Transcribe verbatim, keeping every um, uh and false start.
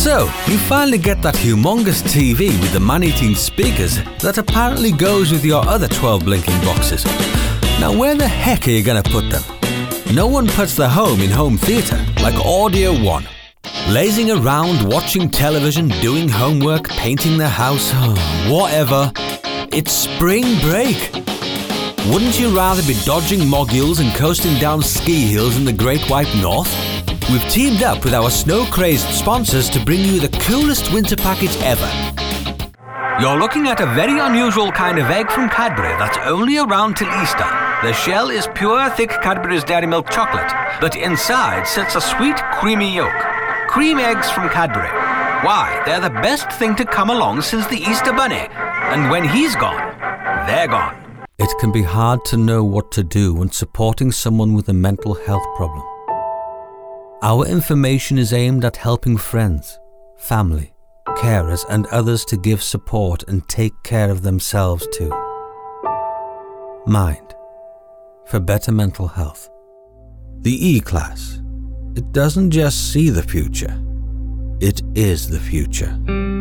So, you finally get that humongous T V with the man-eating speakers that apparently goes with your other twelve blinking boxes. Now where the heck are you gonna put them? No one puts their home in home theatre like Audio One. Lazing around, watching television, doing homework, painting their house, whatever. It's spring break. Wouldn't you rather be dodging moguls and coasting down ski hills in the Great White North? We've teamed up with our snow-crazed sponsors to bring you the coolest winter package ever. You're looking at a very unusual kind of egg from Cadbury that's only around till Easter. The shell is pure, thick Cadbury's Dairy Milk chocolate, but inside sits a sweet, creamy yolk. Cream eggs from Cadbury. Why, they're the best thing to come along since the Easter Bunny. And when he's gone, they're gone. It can be hard to know what to do when supporting someone with a mental health problem. Our information is aimed at helping friends, family, carers and others to give support and take care of themselves too. Mind, for better mental health. The E-Class. It doesn't just see the future, it is the future.